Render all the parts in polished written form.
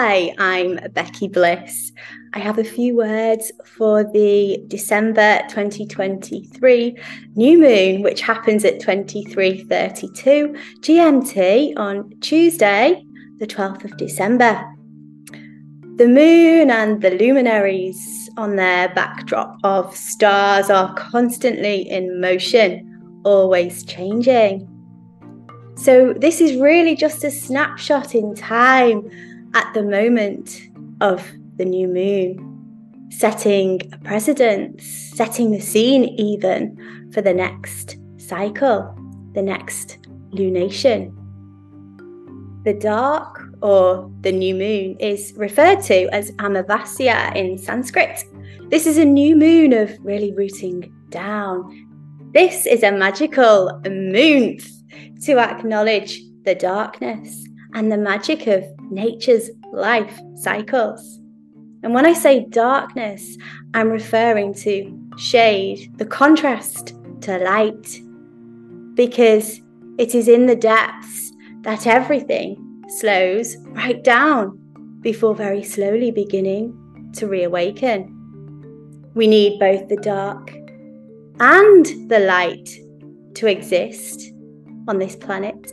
Hi, I'm Becky Bliss. I have a few words for the December 2023 new moon, which happens at 23:32 GMT on Tuesday, the 12th of December. The moon and the luminaries on their backdrop of stars are constantly in motion, always changing. So this is really just a snapshot in time at the moment of the new moon, setting a precedent, setting the scene even for the next cycle, the next lunation. The dark or the new moon is referred to as Amavasya in Sanskrit. This is a new moon of really rooting down. This is a magical moon to acknowledge the darkness and the magic of nature's life cycles. And when I say darkness, I'm referring to shade, the contrast to light, because it is in the depths that everything slows right down before very slowly beginning to reawaken. We need both the dark and the light to exist on this planet.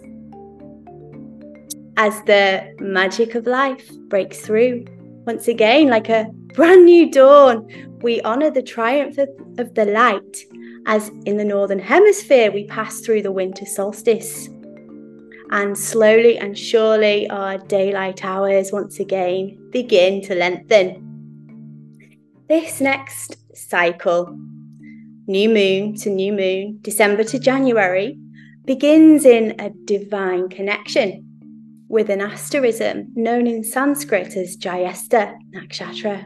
As the magic of life breaks through, once again, like a brand new dawn, we honour the triumph of the light, as in the Northern Hemisphere we pass through the winter solstice. And slowly and surely our daylight hours once again begin to lengthen. This next cycle, new moon to new moon, December to January, begins in a divine connection with an asterism known in Sanskrit as Jyesta Nakshatra.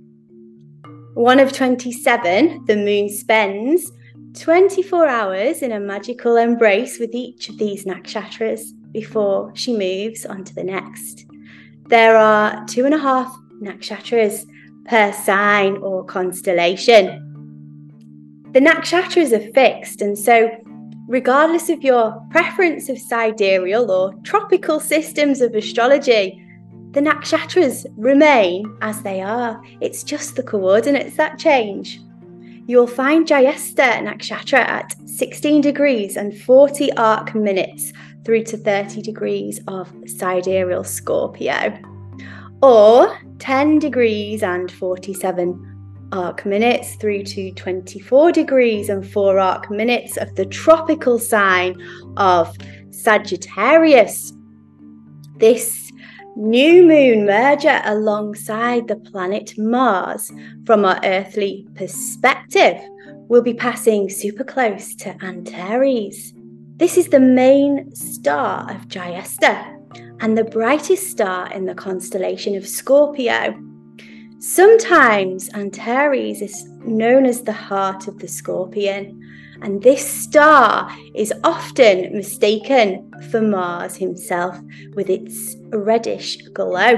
One of 27, the moon spends 24 hours in a magical embrace with each of these nakshatras before she moves on to the next. There are 2.5 nakshatras per sign or constellation. The nakshatras are fixed, and so regardless of your preference of sidereal or tropical systems of astrology, the nakshatras remain as they are. It's just the coordinates that change. You'll find Jyesta Nakshatra at 16 degrees and 40 arc minutes through to 30 degrees of sidereal Scorpio, or 10 degrees and 47 arc minutes through to 24 degrees and 4 arc minutes of the tropical sign of Sagittarius. This new moon merger alongside the planet Mars, from our earthly perspective, will be passing super close to Antares. This is the main star of Jyesta and the brightest star in the constellation of Scorpio. Sometimes Antares is known as the heart of the scorpion, and this star is often mistaken for Mars himself with its reddish glow.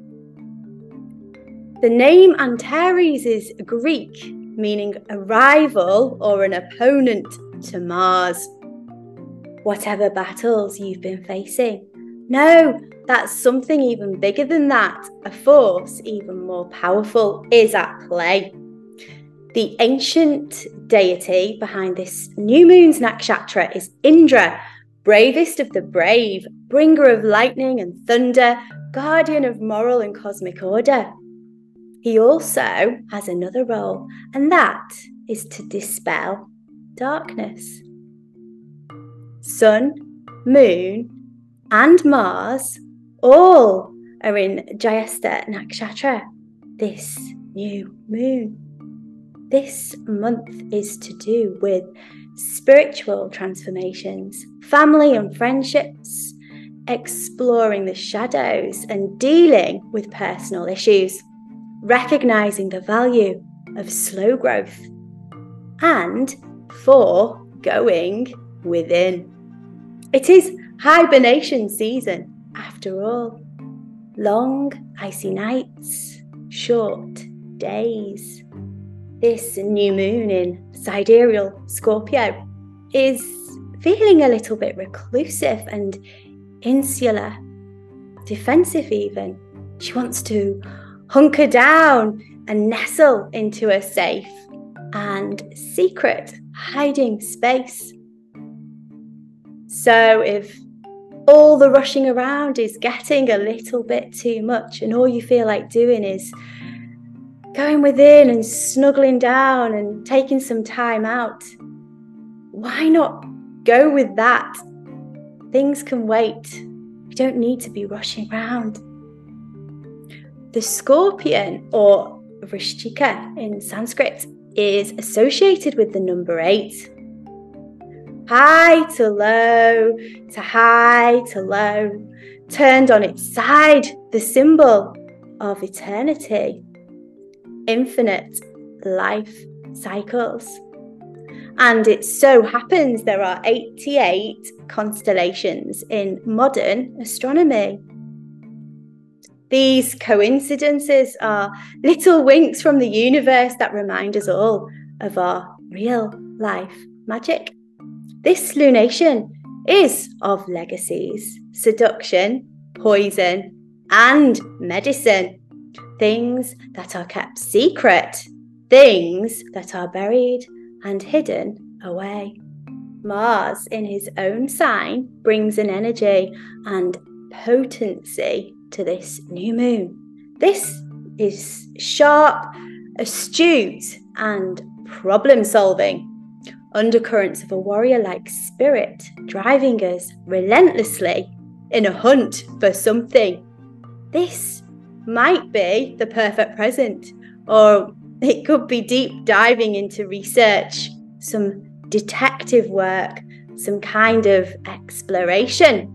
The name Antares is Greek, meaning a rival or an opponent to Mars. Whatever battles you've been facing, know that something even bigger than that, a force even more powerful, is at play. The ancient deity behind this new moon's nakshatra is Indra, bravest of the brave, bringer of lightning and thunder, guardian of moral and cosmic order. He also has another role, and that is to dispel darkness. Sun, moon, and Mars all are in Jyesta Nakshatra this new moon. This month is to do with spiritual transformations, family and friendships, exploring the shadows and dealing with personal issues, recognizing the value of slow growth, and for going within. It is hibernation season, after all. Long, icy nights, short days. This new moon in sidereal Scorpio is feeling a little bit reclusive and insular, defensive even. She wants to hunker down and nestle into a safe and secret hiding space. So if all the rushing around is getting a little bit too much and all you feel like doing is going within and snuggling down and taking some time out, why not go with that? Things can wait. You don't need to be rushing around. The scorpion, or Vrishchika in Sanskrit, is associated with the number 8. High to low, to high to low, turned on its side, the symbol of eternity, infinite life cycles. And it so happens there are 88 constellations in modern astronomy. These coincidences are little winks from the universe that remind us all of our real life magic. This lunation is of legacies, seduction, poison, and medicine. Things that are kept secret, things that are buried and hidden away. Mars, in his own sign, brings an energy and potency to this new moon. This is sharp, astute, and problem-solving. Undercurrents of a warrior-like spirit driving us relentlessly in a hunt for something. This might be the perfect present, or it could be deep diving into research, some detective work, some kind of exploration.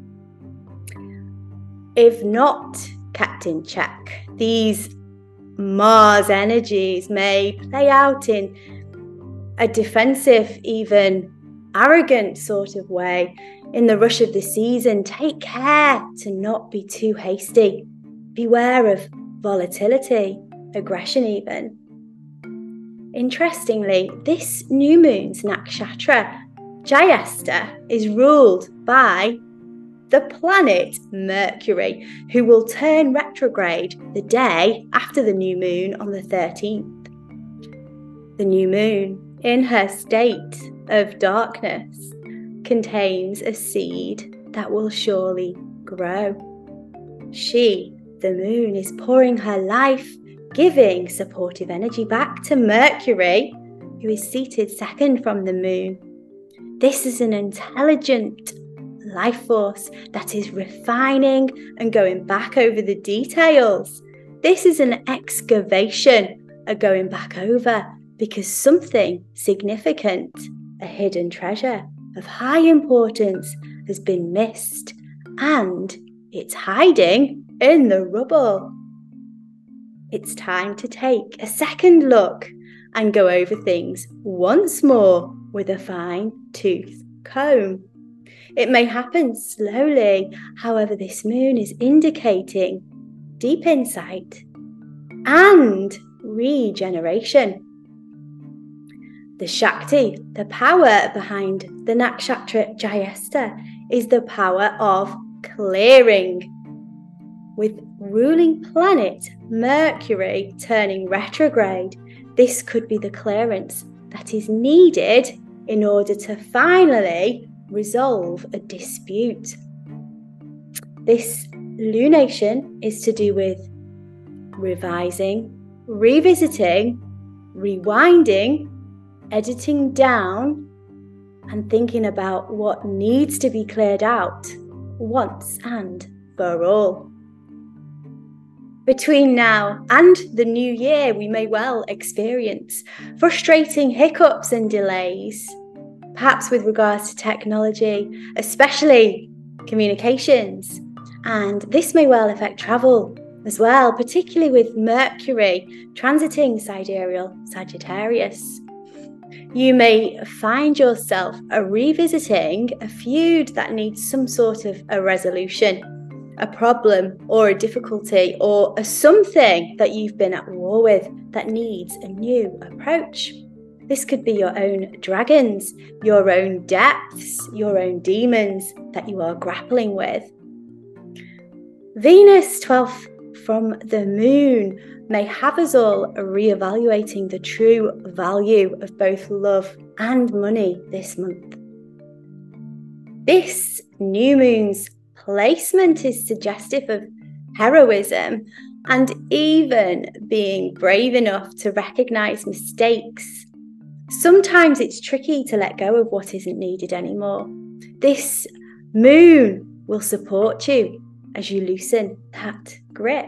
If not kept in check, these Mars energies may play out in a defensive, even arrogant sort of way in the rush of the season. Take care to not be too hasty. Beware of volatility, aggression even. Interestingly, this new moon's nakshatra, Jayesta, is ruled by the planet Mercury, who will turn retrograde the day after the new moon on the 13th. The new moon, in her state of darkness, contains a seed that will surely grow. She, the moon, is pouring her life-giving supportive energy back to Mercury, who is seated second from the moon. This is an intelligent life force that is refining and going back over the details. This is an excavation, a going back over, because something significant, a hidden treasure of high importance, has been missed, and it's hiding in the rubble. It's time to take a second look and go over things once more with a fine-tooth comb. It may happen slowly, however, this moon is indicating deep insight and regeneration. The Shakti, the power behind the nakshatra Jayesta, is the power of clearing. With ruling planet Mercury turning retrograde, this could be the clearance that is needed in order to finally resolve a dispute. This lunation is to do with revising, revisiting, rewinding, editing down, and thinking about what needs to be cleared out once and for all. Between now and the new year, we may well experience frustrating hiccups and delays, perhaps with regards to technology, especially communications. And this may well affect travel as well, particularly with Mercury transiting sidereal Sagittarius. You may find yourself revisiting a feud that needs some sort of a resolution, a problem or a difficulty, or a something that you've been at war with that needs a new approach. This could be your own dragons, your own depths, your own demons that you are grappling with. Venus, 12th from the moon may have us all reevaluating the true value of both love and money this month. This new moon's placement is suggestive of heroism and even being brave enough to recognize mistakes. Sometimes it's tricky to let go of what isn't needed anymore. This moon will support you as you loosen that grip.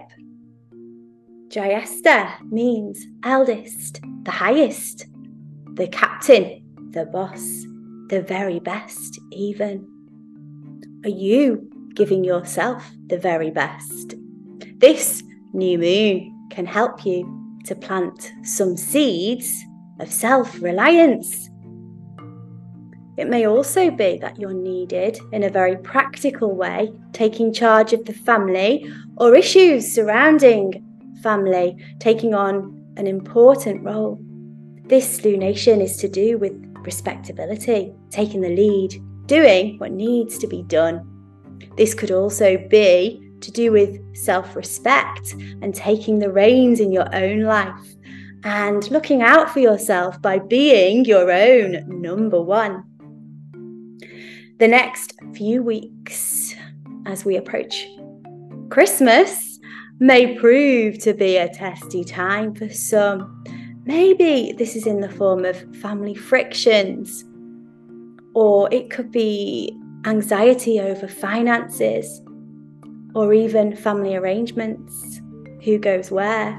Jayesta means eldest, the highest, the captain, the boss, the very best even. Are you giving yourself the very best? This new moon can help you to plant some seeds of self-reliance. It may also be that you're needed in a very practical way, taking charge of the family or issues surrounding family, taking on an important role. This lunation is to do with respectability, taking the lead, doing what needs to be done. This could also be to do with self-respect and taking the reins in your own life and looking out for yourself by being your own number one. The next few weeks as we approach Christmas may prove to be a testy time for some. Maybe this is in the form of family frictions, or it could be anxiety over finances, or even family arrangements, who goes where.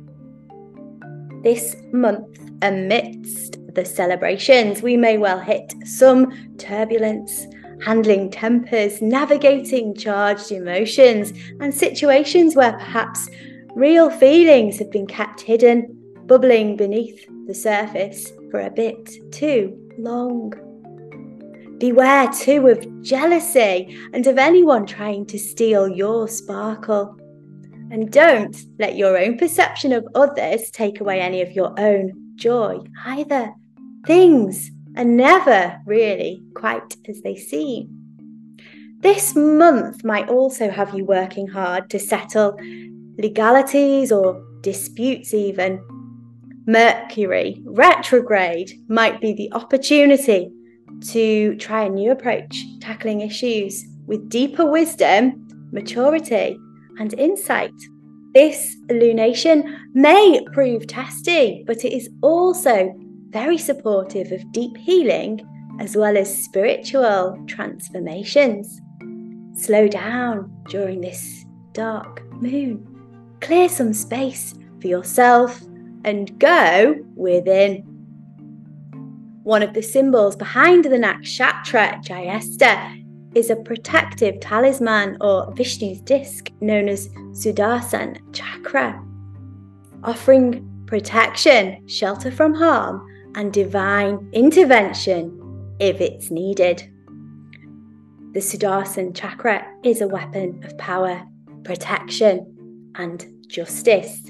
This month, amidst the celebrations, we may well hit some turbulence, handling tempers, navigating charged emotions, and situations where perhaps real feelings have been kept hidden, bubbling beneath the surface for a bit too long. Beware too of jealousy and of anyone trying to steal your sparkle. And don't let your own perception of others take away any of your own joy either. Things are never really quite as they seem. This month might also have you working hard to settle legalities or disputes even. Mercury retrograde might be the opportunity to try a new approach, tackling issues with deeper wisdom, maturity, and insight. This lunation may prove testy, but it is also very supportive of deep healing as well as spiritual transformations. Slow down during this dark moon. Clear some space for yourself and go within. One of the symbols behind the Nakshatra Jayesta is a protective talisman or Vishnu's disc known as Sudarshan Chakra, offering protection, shelter from harm, and divine intervention if it's needed. The Sudarshan Chakra is a weapon of power, protection, and justice.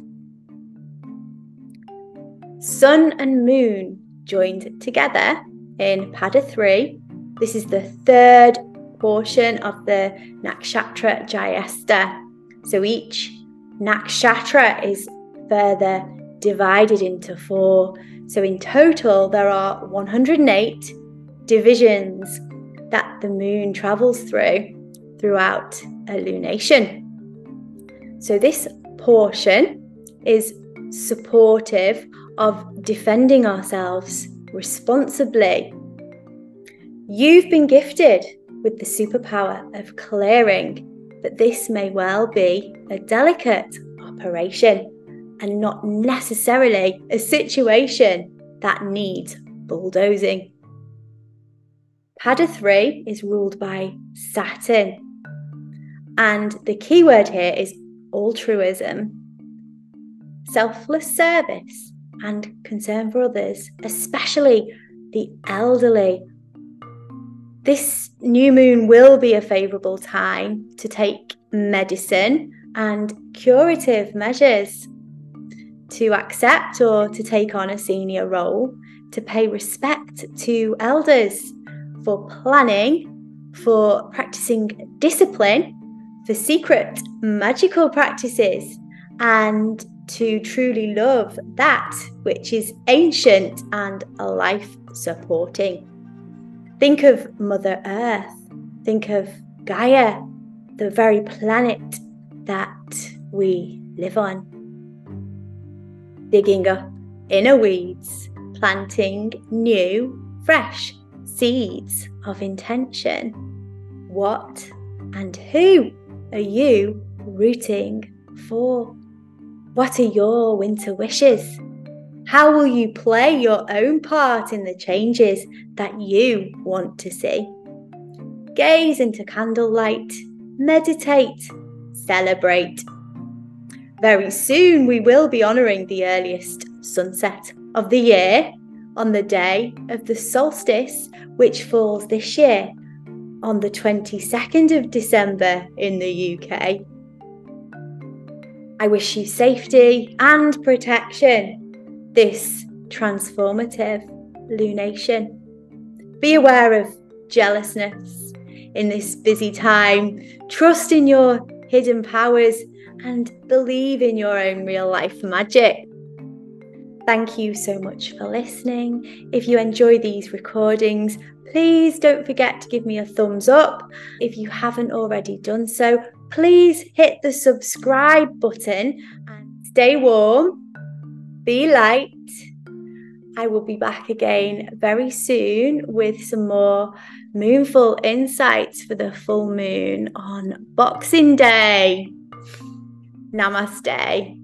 Sun and Moon joined together in Pada 3. This is the third portion of the Nakshatra Jayesta. So each Nakshatra is further divided into 4. So in total, there are 108 divisions that the moon travels throughout a lunation. So this portion is supportive of defending ourselves responsibly. You've been gifted with the superpower of clearing, but this may well be a delicate operation and not necessarily a situation that needs bulldozing. Pada 3 is ruled by Saturn, and the key word here is altruism, selfless service, and concern for others, especially the elderly. This new moon will be a favourable time to take medicine and curative measures, to accept or to take on a senior role, to pay respect to elders, for planning, for practicing discipline, for secret magical practices, and to truly love that which is ancient and life-supporting. Think of Mother Earth. Think of Gaia, the very planet that we live on. Digging up inner weeds, planting new, fresh seeds of intention. What and who are you rooting for? What are your winter wishes? How will you play your own part in the changes that you want to see? Gaze into candlelight, meditate, celebrate. Very soon we will be honouring the earliest sunset of the year on the day of the solstice, which falls this year on the 22nd of December in the UK. I wish you safety and protection this transformative lunation. Be aware of jealousness in this busy time. Trust in your hidden powers and believe in your own real life magic. Thank you so much for listening. If you enjoy these recordings, please don't forget to give me a thumbs up. If you haven't already done so, please hit the subscribe button and stay warm, be light. I will be back again very soon with some more moonful insights for the full moon on Boxing Day. Namaste.